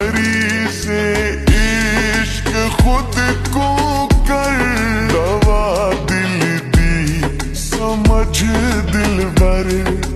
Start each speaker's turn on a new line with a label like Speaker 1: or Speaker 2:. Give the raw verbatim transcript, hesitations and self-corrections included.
Speaker 1: से इश्क खुद को कर दवा दिल दी समझ दिल भर।